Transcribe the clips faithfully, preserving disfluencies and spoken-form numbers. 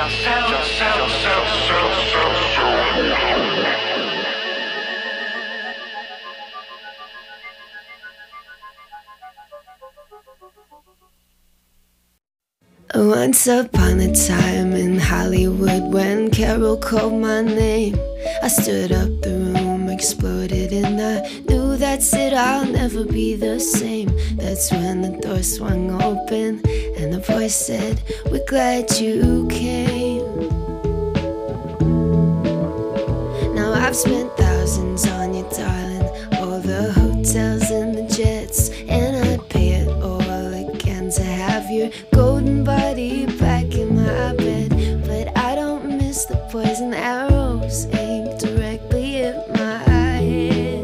Once upon a time in Hollywood, when Carol called my name, I stood up, the room exploded, and I knew that's it, I'll never be the same. That's when the door swung open and the voice said, "We're glad you came." Now I've spent thousands on you, darling, all the hotels and the jets, and I'd pay it all again to have your golden body back in my bed. But I don't miss the poison arrows aimed directly at my head.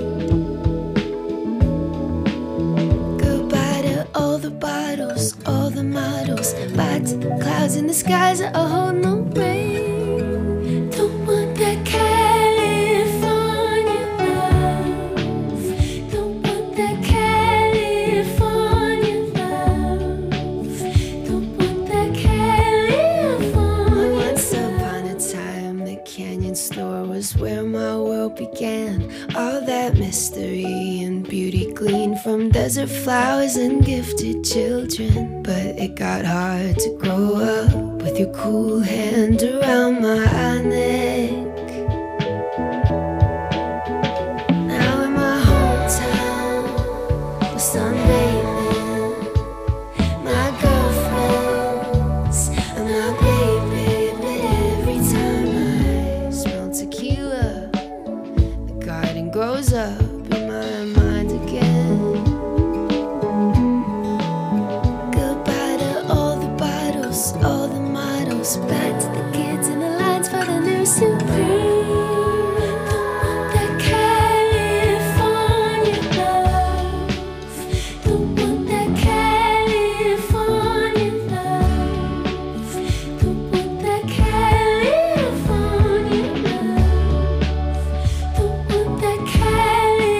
Goodbye to all the bottles, all the models, bye to the clouds in the skies that hold no rain. Don't want that California love. Don't want that California love. Don't want that California. Once upon a time, the Canyon store was where my world began. All that mystery and beauty gleaned from desert flowers and gifted children. But it got hard to grow up with your cool hand around my neck. Now in my hometown, we're sunbathing. My girlfriends and my baby. But every time I smell tequila, the garden grows up in my mind again. Goodbye to all the bottles, all the models, back to the kids in the lines for the new Supreme. Don't want that California love. Don't want that California love. Don't want that California love. Don't want that California love.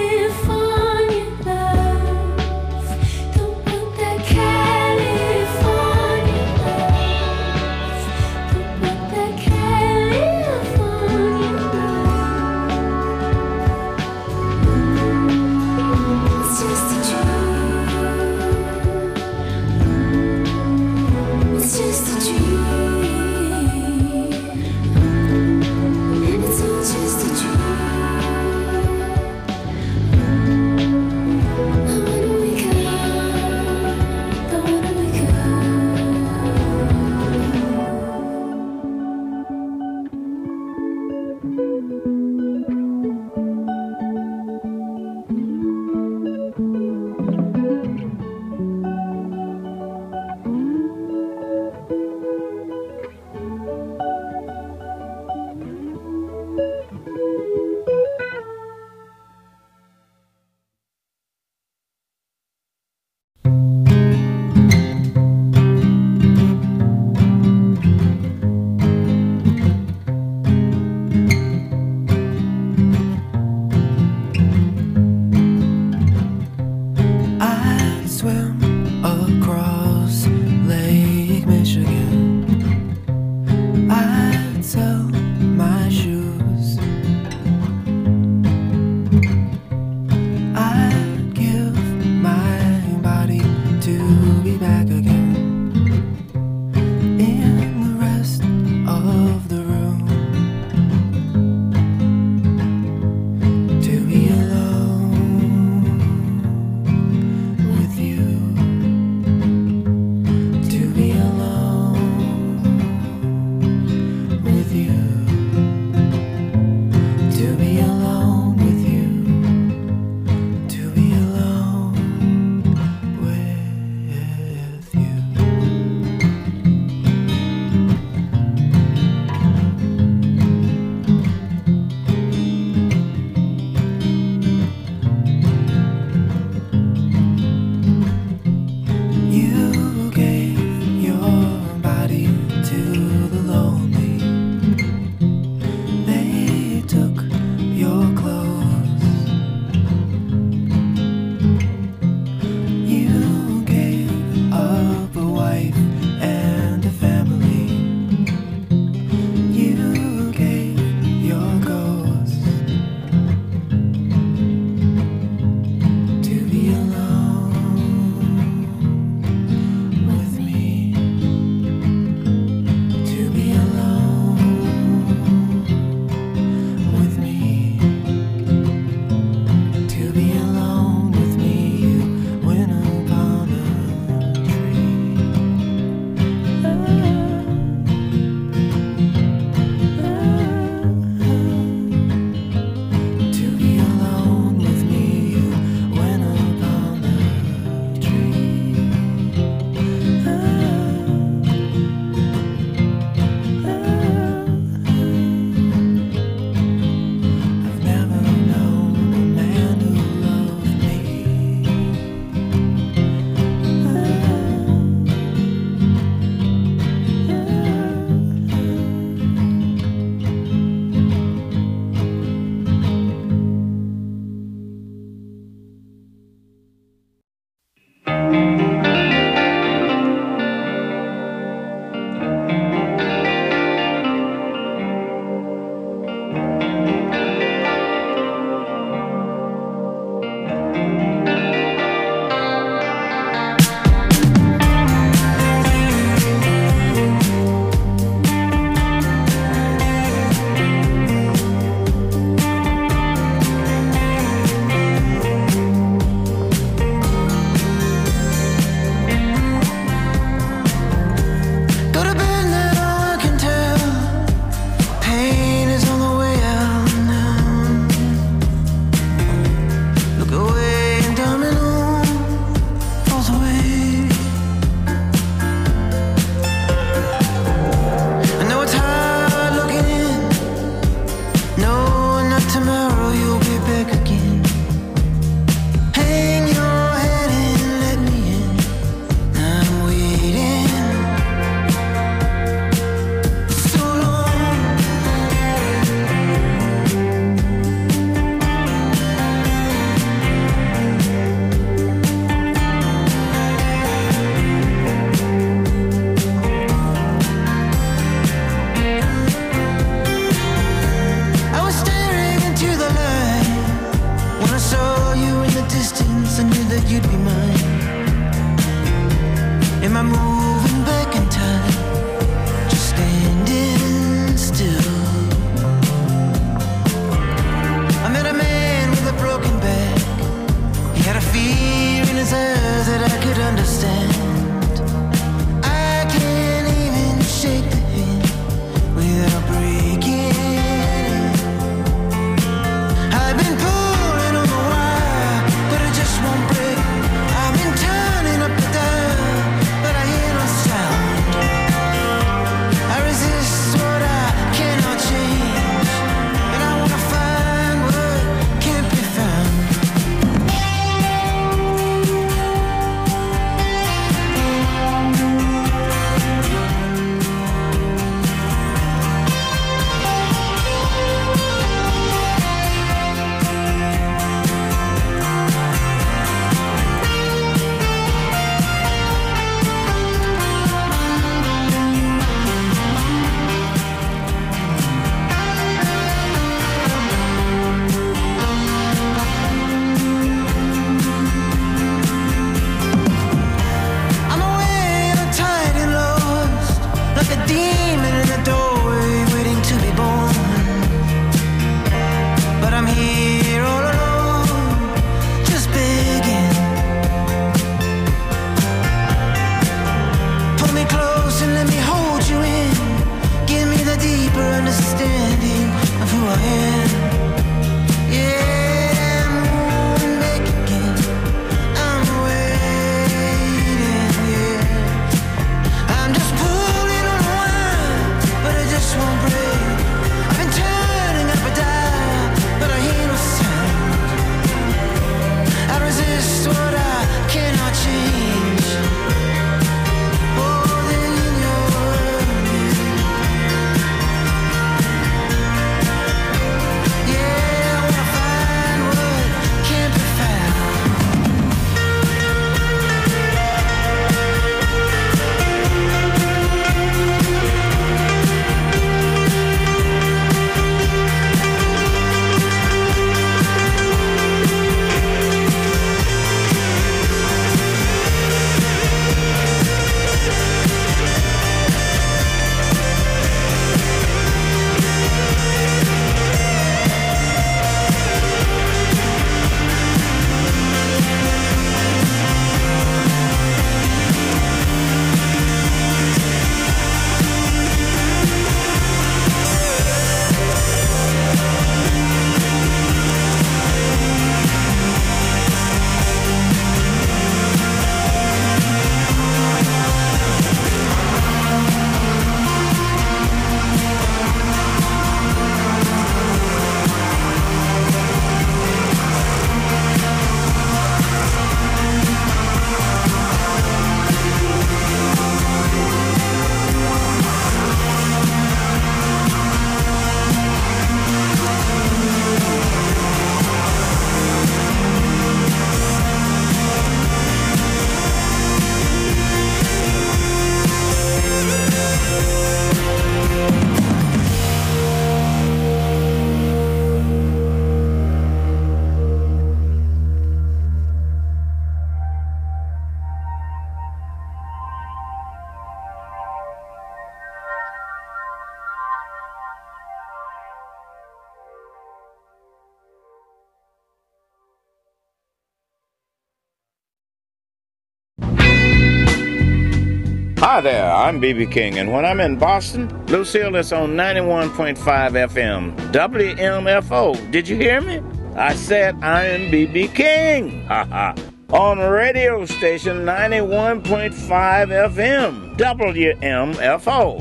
Hi there, I'm B B King, and when I'm in Boston, Lucille is on ninety-one point five F M, W M F O. Did you hear me? I said I am B B King. Ha ha. On radio station ninety-one point five F M, W M F O.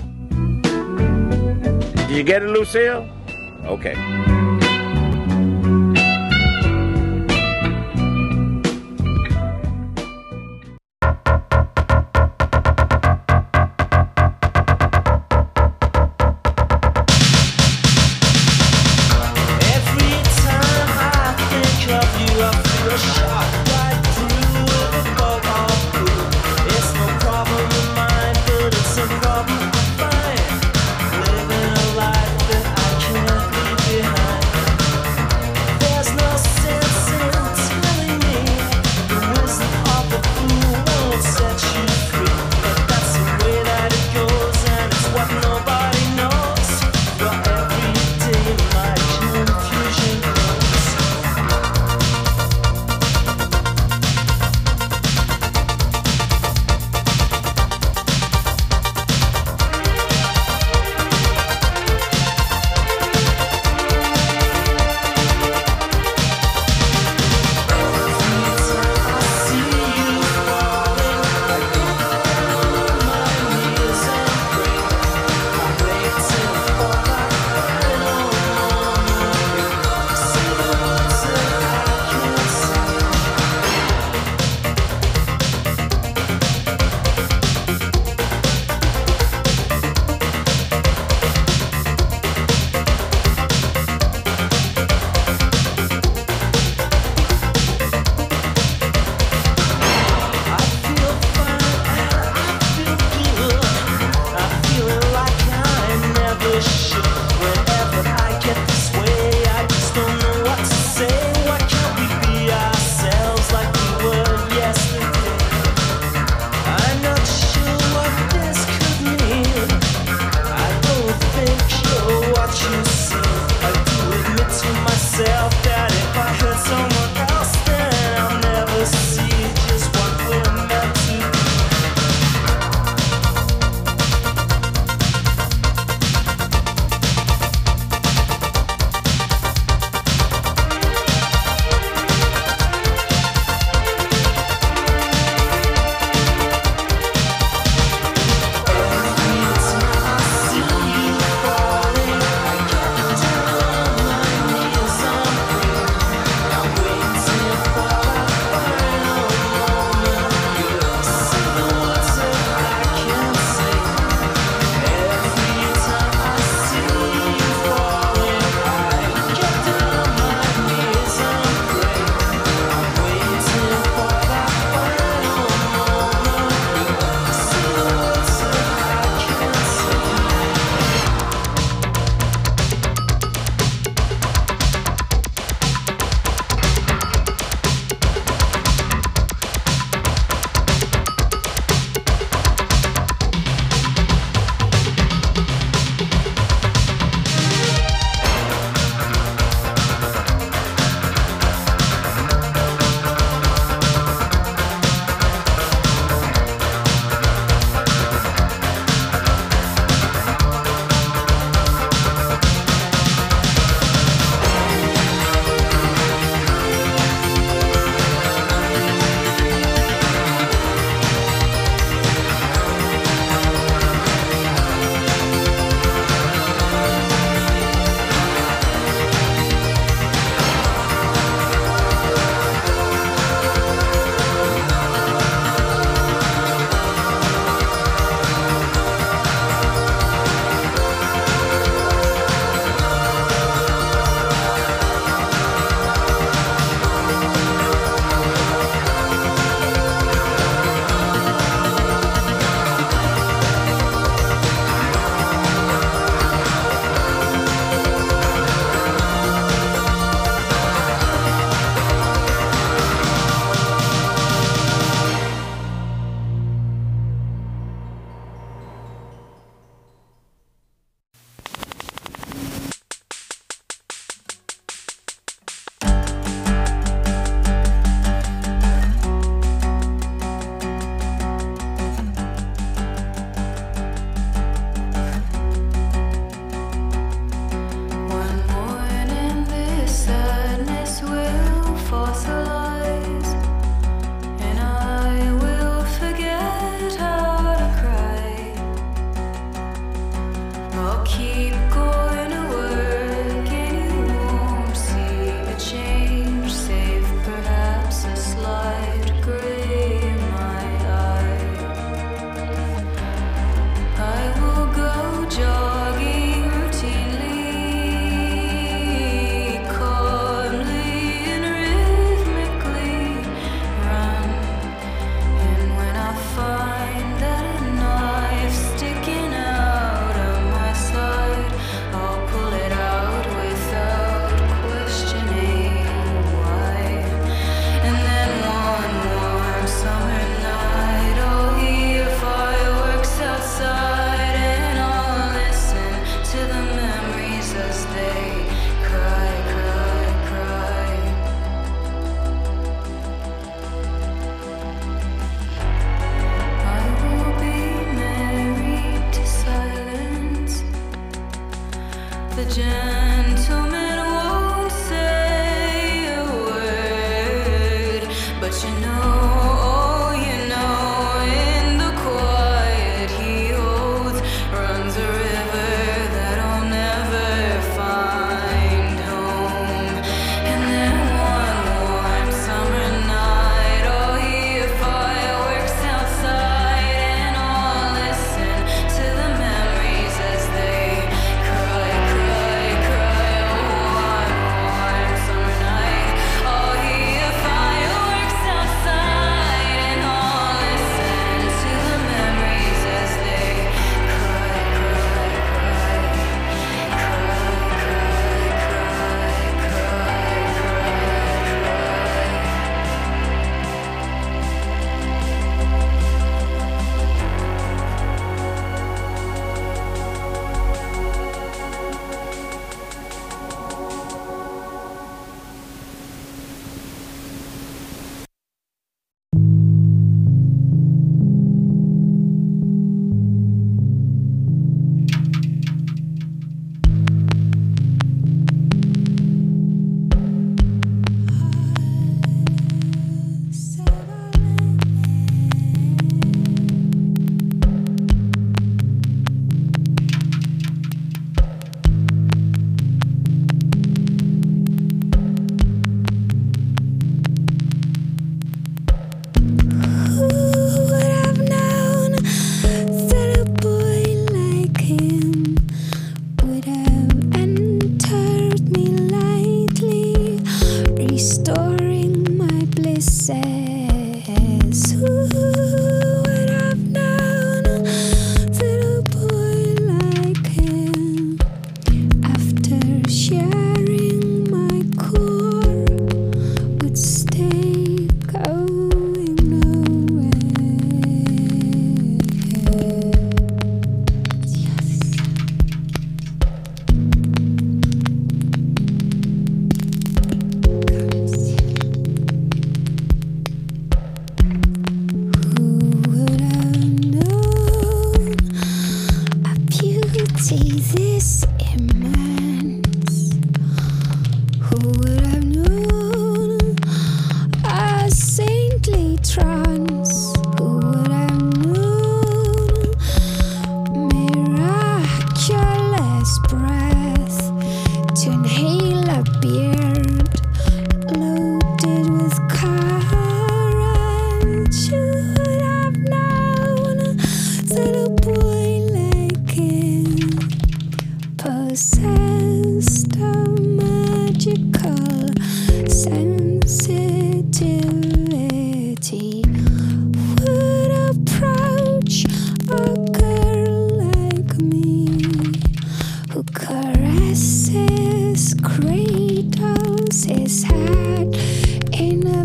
Did you get it, Lucille? Okay. Living a life that I can't leave behind.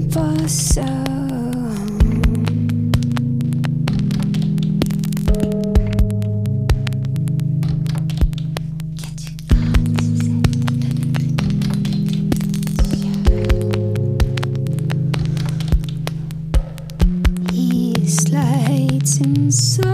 for so. He slides inside,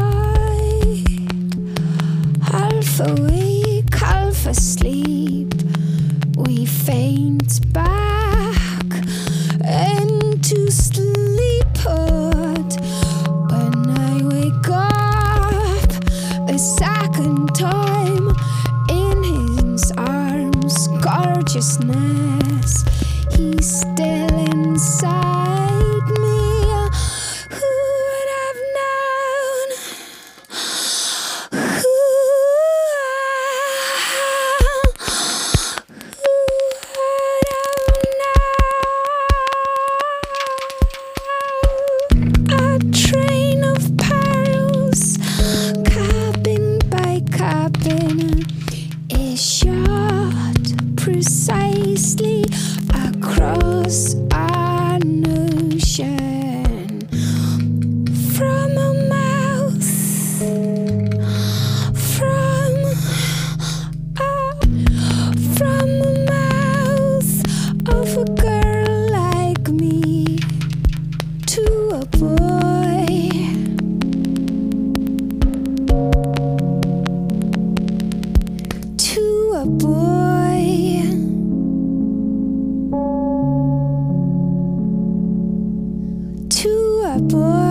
half awake, half asleep. We faint back into sleep. But when I wake up a second time in his arms, gorgeousness, he's still inside me. Who would have known? Who a train of perils, cabin by cabin, is shot precisely across an ocean from a mouth, from a, from a mouth of a girl like me to a boy, to a boy, to a boy.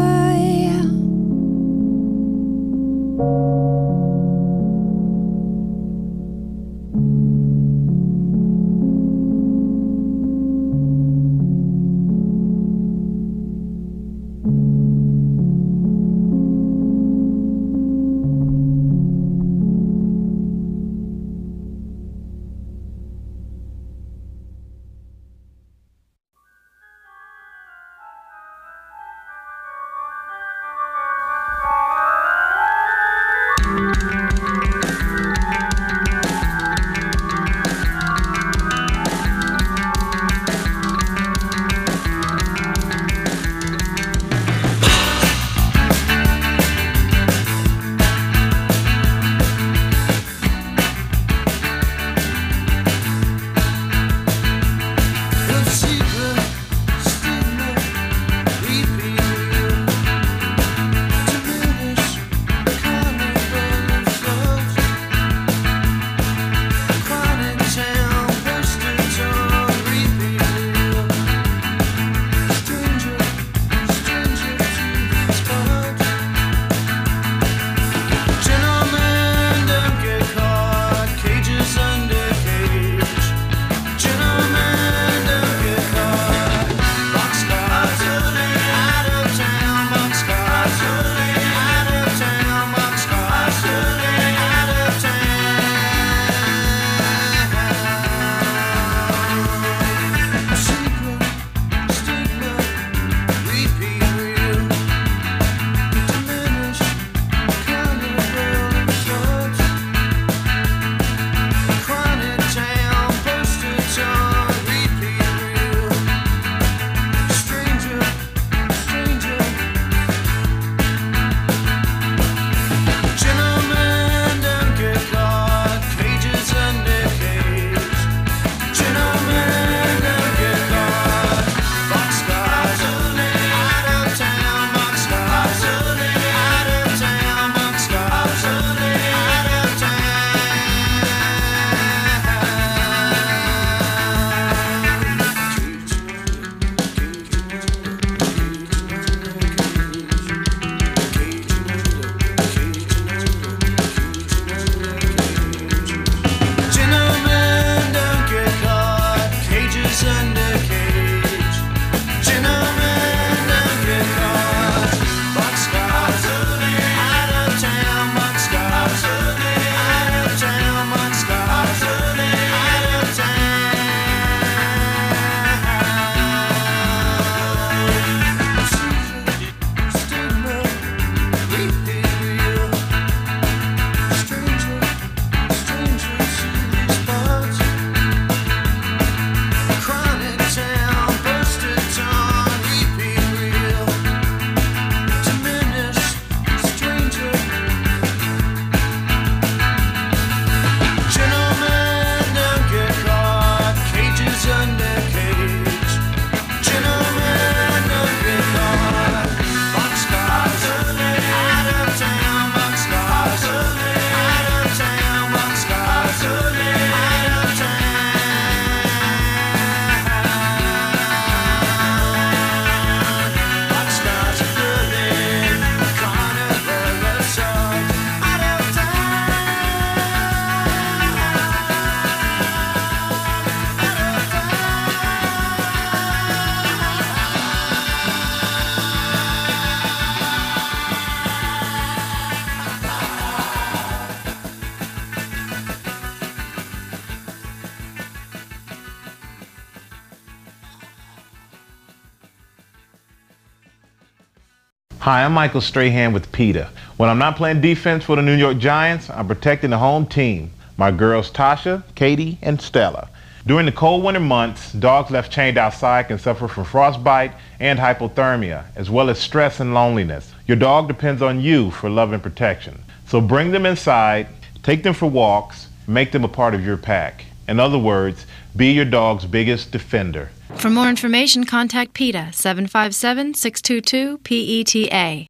Hi, I'm Michael Strahan with PETA. When I'm not playing defense for the New York Giants, I'm protecting the home team, my girls Tasha, Katie, and Stella. During the cold winter months, dogs left chained outside can suffer from frostbite and hypothermia, as well as stress and loneliness. Your dog depends on you for love and protection. So bring them inside, take them for walks, make them a part of your pack. In other words, be your dog's biggest defender. For more information, contact PETA, seven five seven, six two two, P E T A.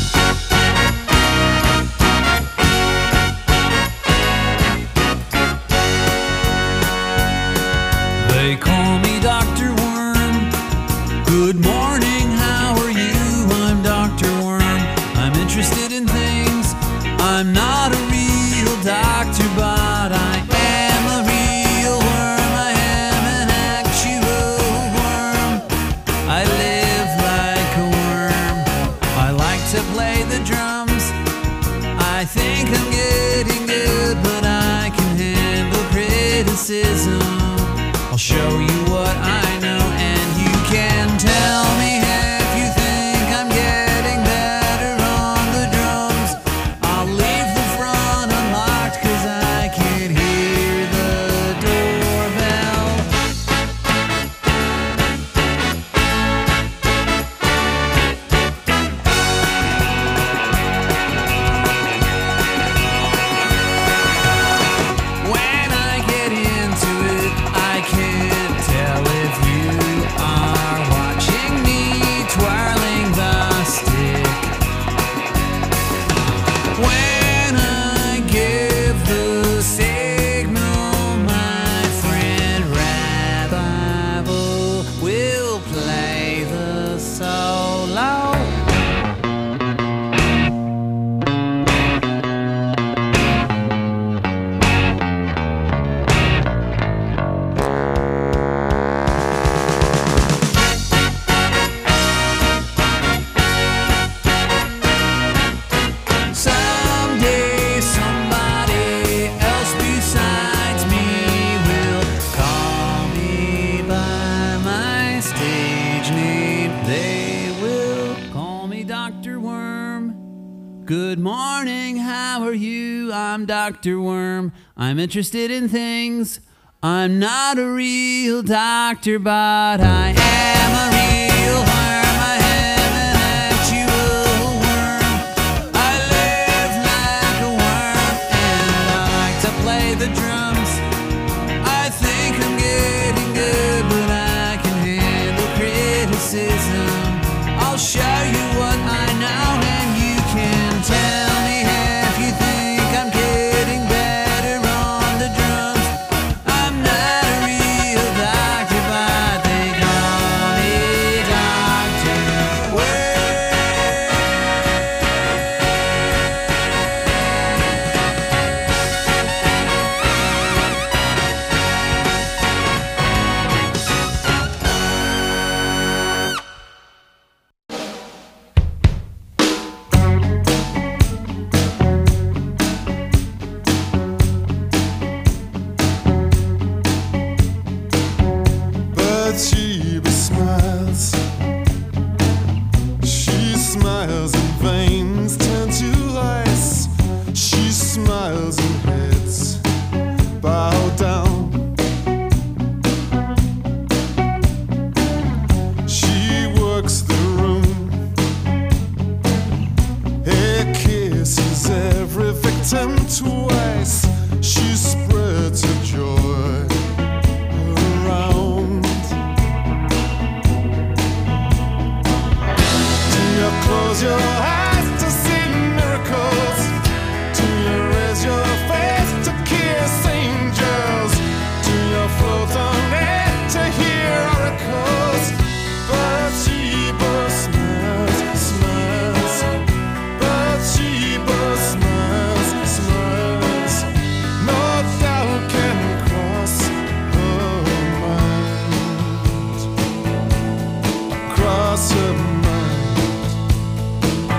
They call me Doctor Worm. Good morning, how are you? I'm Doctor Worm. I'm interested in things. I'm not a real doctor, but I am a real worm. I am an actual worm. I live like a worm. I like to play the drums. I think I'm getting good, but I can handle criticism. I'll show you what I know, and you can tell me if you think I'm getting better on the drums. I'll leave the front unlocked, cause I can hear the doorbell. When I get into it, I can't tell if you are watching me twirling the stick. When I give the signal, my friend Rabbi will play the solo. Someday somebody else besides me will call me by my stage name. They will call me Doctor Worm. Good morning, how are you? I'm Doctor Worm. I'm interested in things. I'm not a real doctor, but I am a real worm. I am an actual worm. I live like a worm, and I like to play the drums. I think I'm getting good, but I can handle criticism. I'll show you what I know, and you can tell me if you think I'm getting better on the drums. I'm not a real doctor, but they call me Doctor Bathsheba smiles. She smiles and veins turn to ice. She smiles and heads bow down. She works the room. Her kisses every victim twice. She spreads her joy around. Do you close your eyes to see miracles? Do you raise your face to kiss angels? Do you float on air to hear oracles? Bathsheba smiles, smiles. Bathsheba smiles, smiles. No doubt can cross her mind. Cross her mind.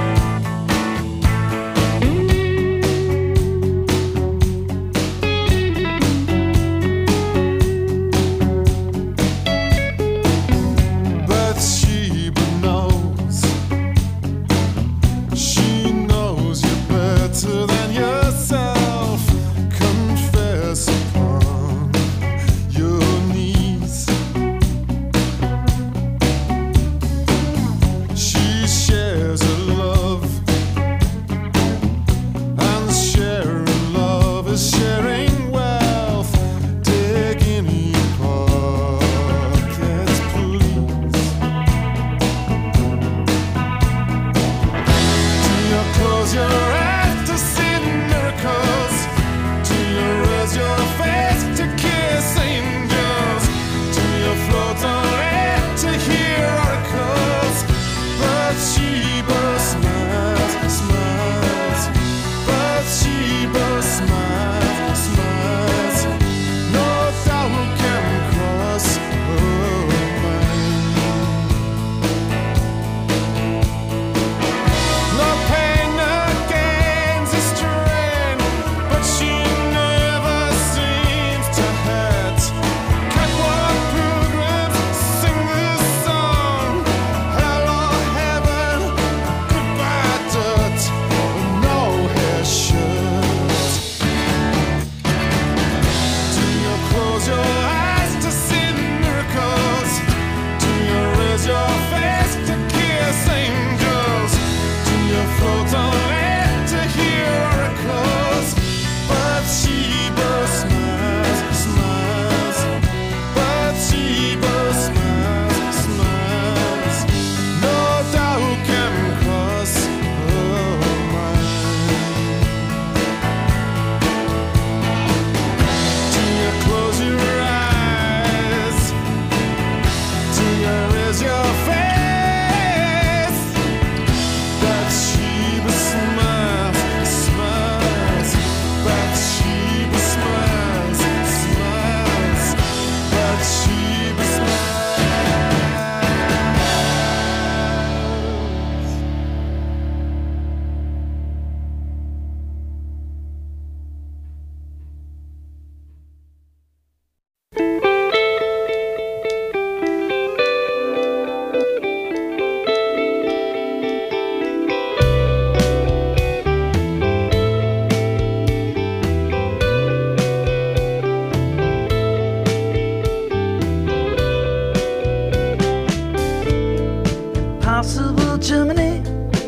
Impossible Germany,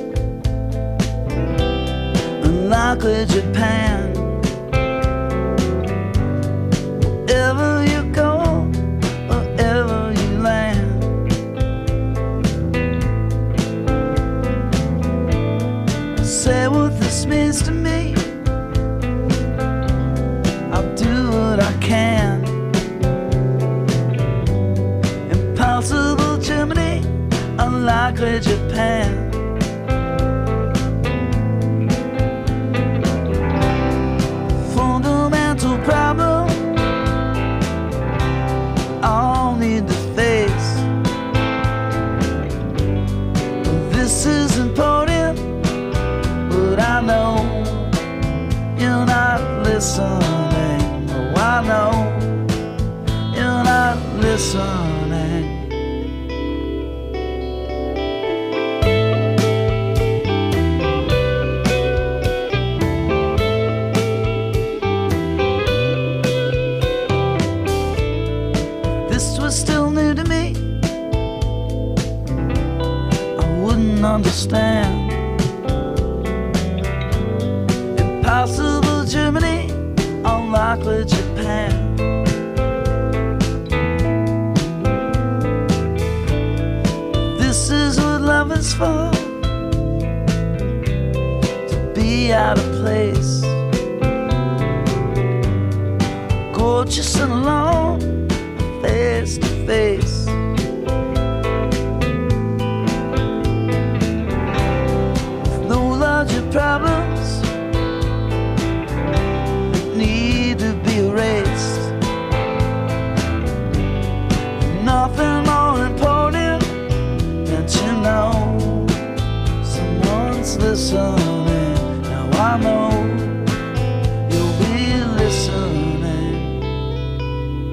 unlikely Japan. Wherever you go, wherever you land, say what this means to me. I'll do what I can. Impossible Germany, unlikely Japan. Fundamental problem I'll need to face. This is important, but I know you're not listening. Oh, I know you're not listening. Still new to me, I wouldn't understand. Impossible Germany, unlikely Japan. This is what love is for, to be out of place, gorgeous and alone, face to face. With no larger problems that need to be erased. Nothing more important than to know someone's listening. Now I know you'll be listening.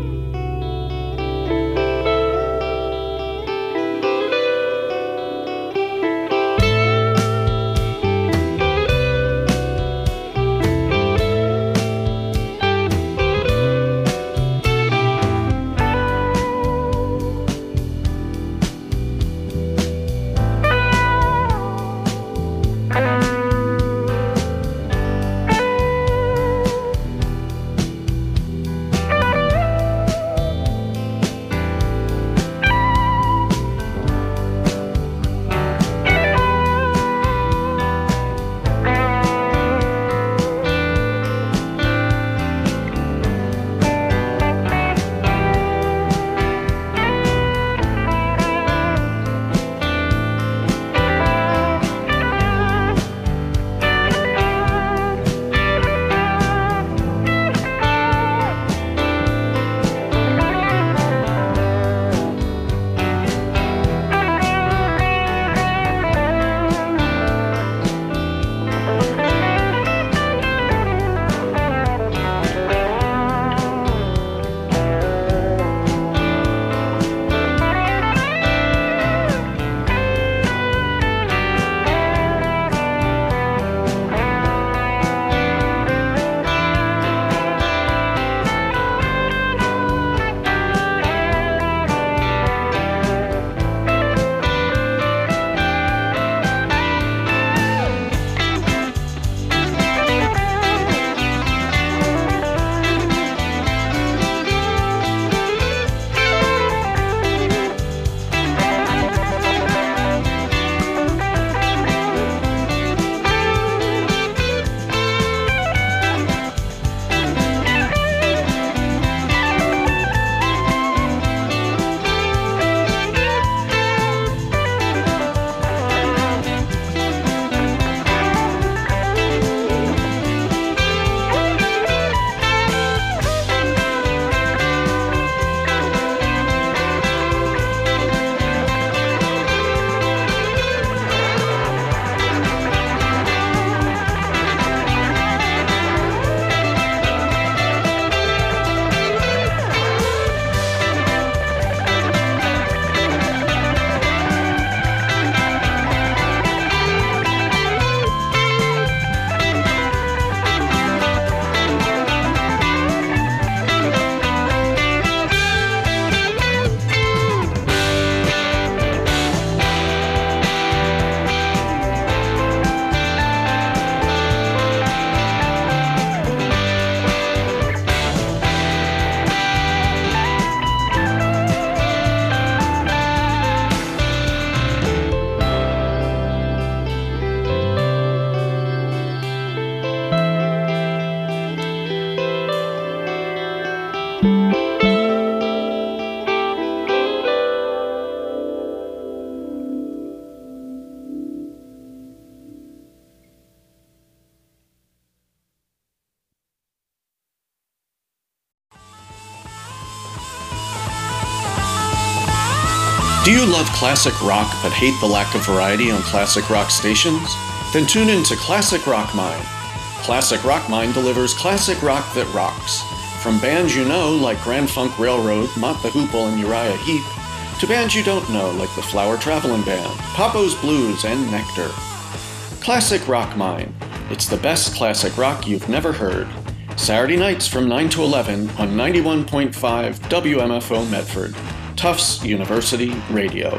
Do you love classic rock but hate the lack of variety on classic rock stations? Then tune in to Classic Rock Mine. Classic Rock Mine delivers classic rock that rocks. From bands you know like Grand Funk Railroad, Mott the Hoople, and Uriah Heep, to bands you don't know like the Flower Traveling Band, Papo's Blues, and Nectar. Classic Rock Mine. It's the best classic rock you've never heard. Saturday nights from nine to eleven on ninety-one point five W M F O Medford. Tufts University Radio.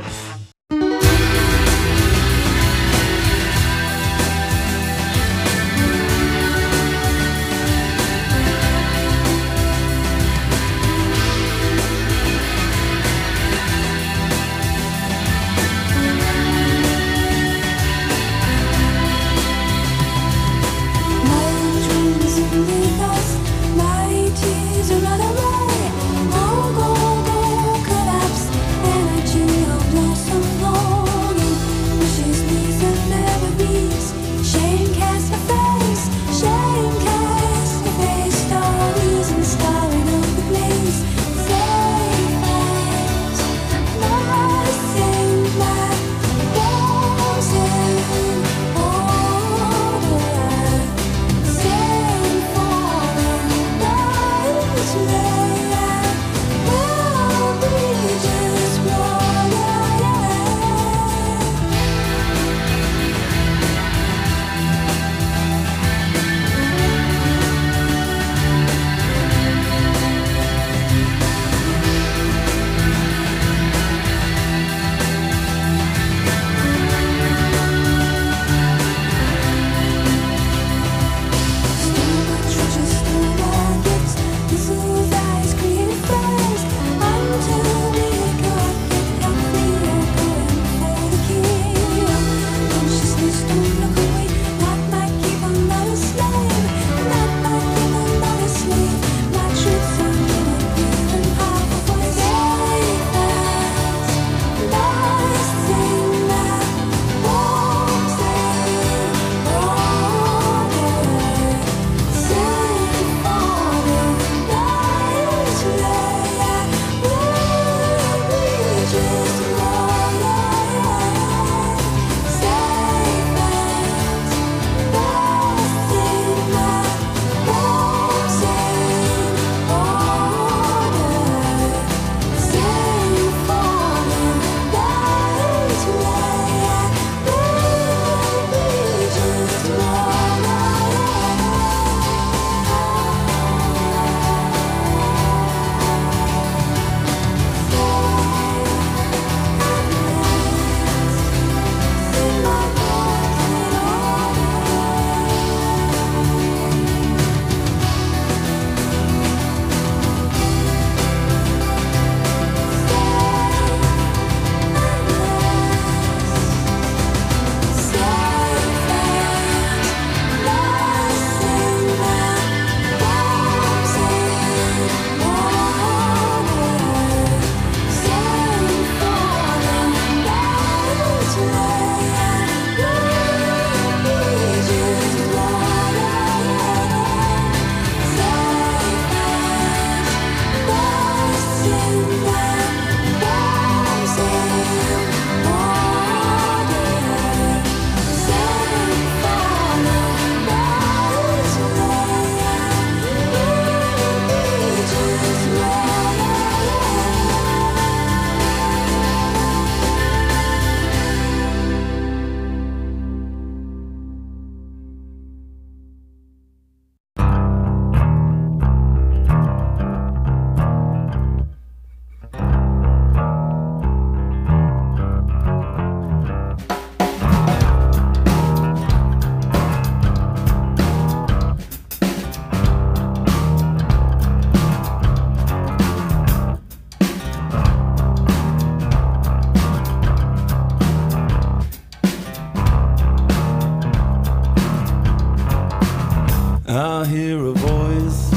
I hear a voice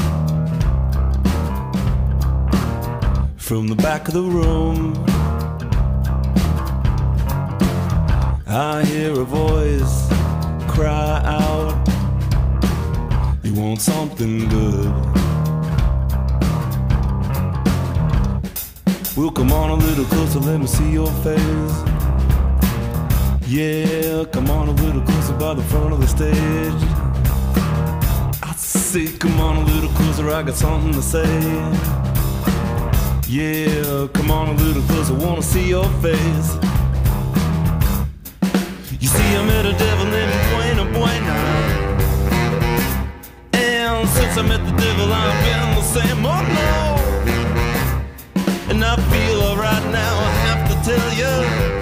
from the back of the room. I hear a voice cry out, you want something good. Well, come on a little closer, let me see your face. Yeah, come on a little closer by the front of the stage. I say, come on a little closer, I got something to say. Yeah, come on a little closer, wanna see your face. You see, I met a devil named Buena Buena, and since I met the devil, I've been the same. Oh no, and I feel alright now, I have to tell you.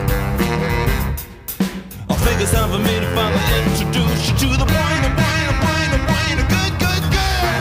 I think it's time for me to finally introduce you to the Buena Buena Buena Buena good good girl.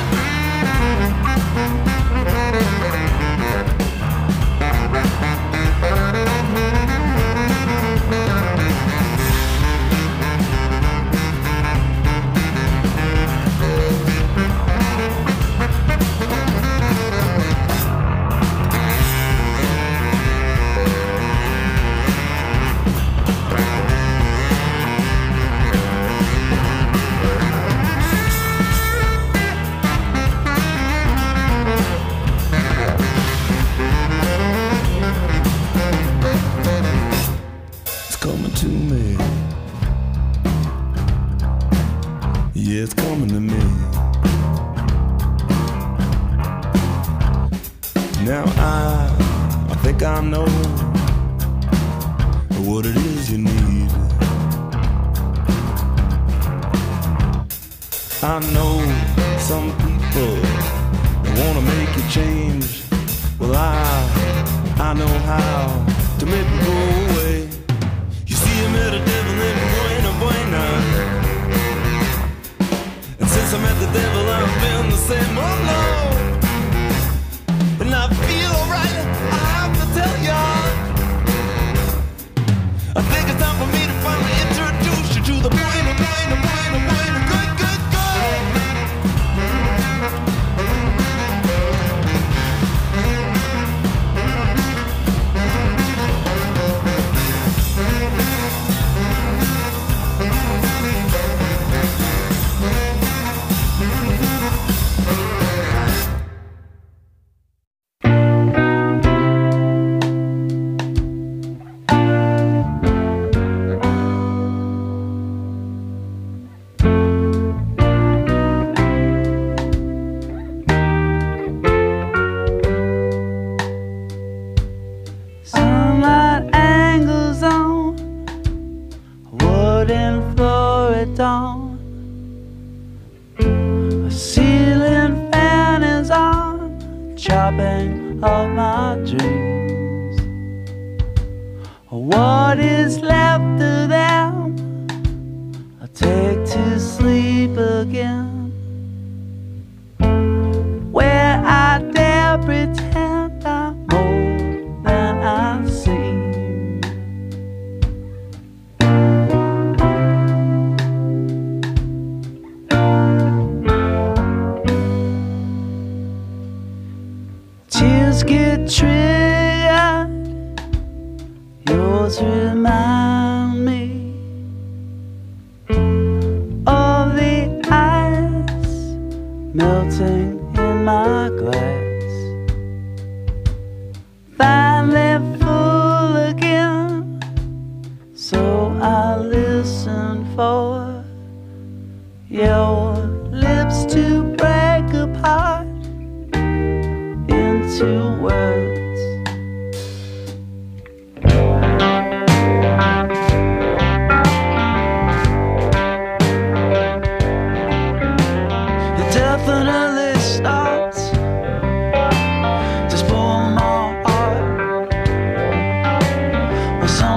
It's coming to me. Now I, I think I know what it is you need. I know some people wanna make you change. Well, I, I know how to make it go away. You see, I met a devil named Buena Buena. Since I met the devil, I've been the same, oh no. And I feel alright, I have to tell ya. I think it's time for me to finally introduce you to the Buena, Buena, Buena, Buena, good, good,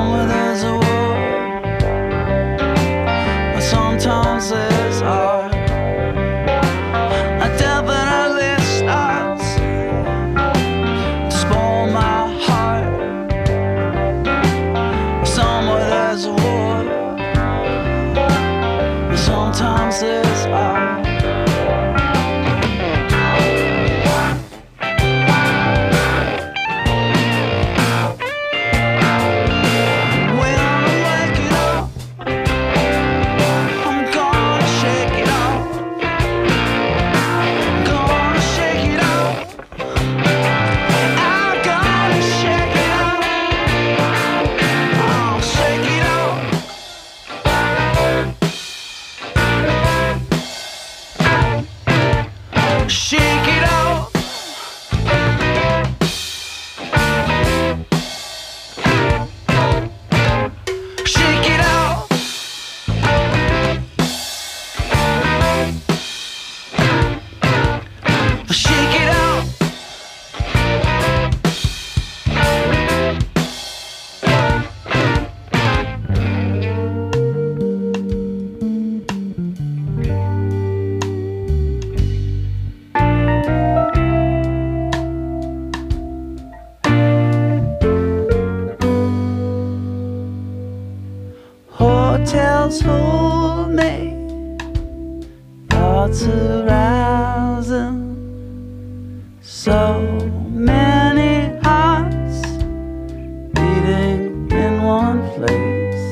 Sometimes it's hard. hotels hold me, thoughts arousing, so many hearts beating in one place,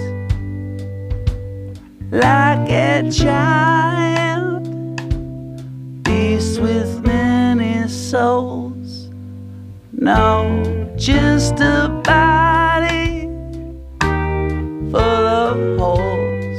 like a giant beast with many souls. No, just a body full of holes.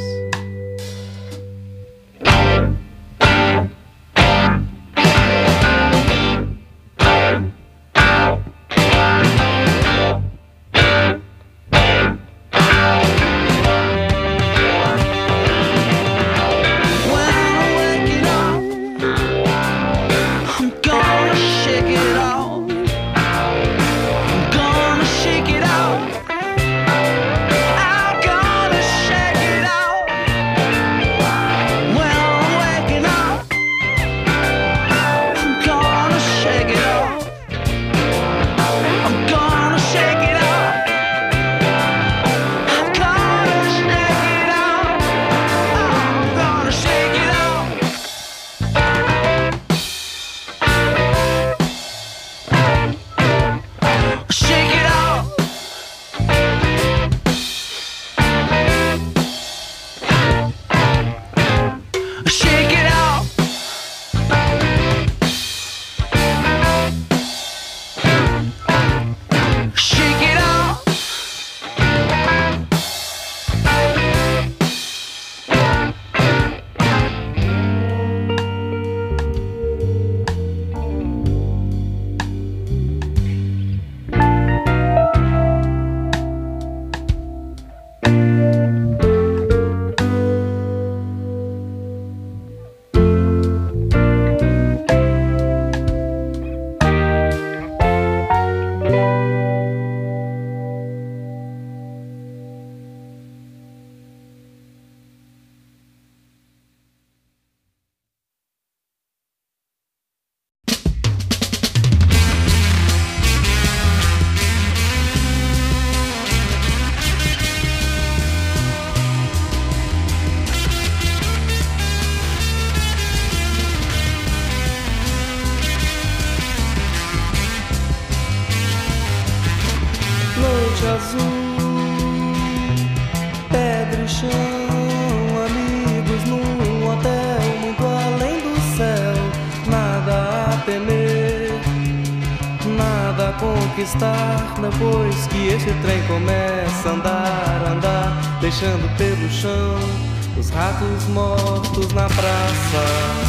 Depois que esse trem começa a andar, andar, deixando pelo chão os ratos mortos na praça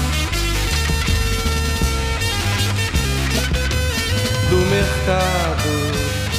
do mercado.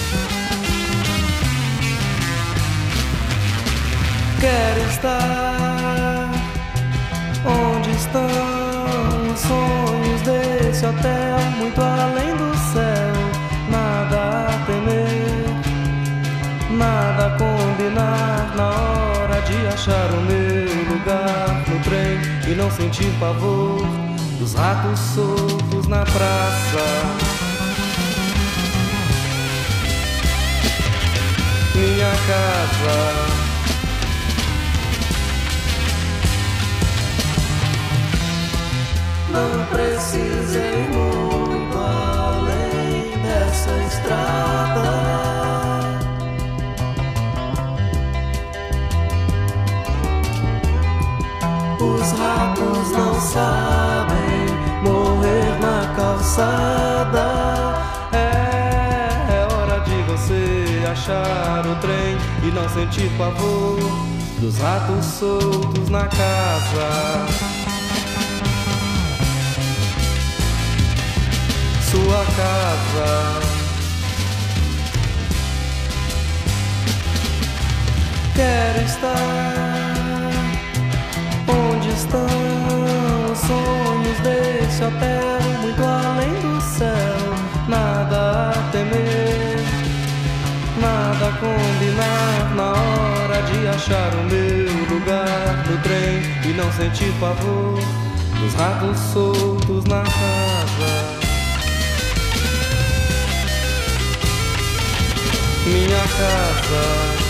Quero estar onde estão os sonhos desse hotel, muito além do céu. Nada a temer, nada a combinar, na hora de achar o meu lugar no trem e não sentir pavor dos ratos soltos na praça. Minha casa, não precisei muito além dessa estrada. Os ratos não sabem morrer na calçada. É, é hora de você achar o trem e não sentir pavor dos ratos soltos na casa. Sua casa. Quero estar onde estão os sonhos desse hotel, muito além do céu. Nada a temer, nada a combinar, na hora de achar o meu lugar no trem e não sentir pavor dos ratos soltos na casa. Minha casa.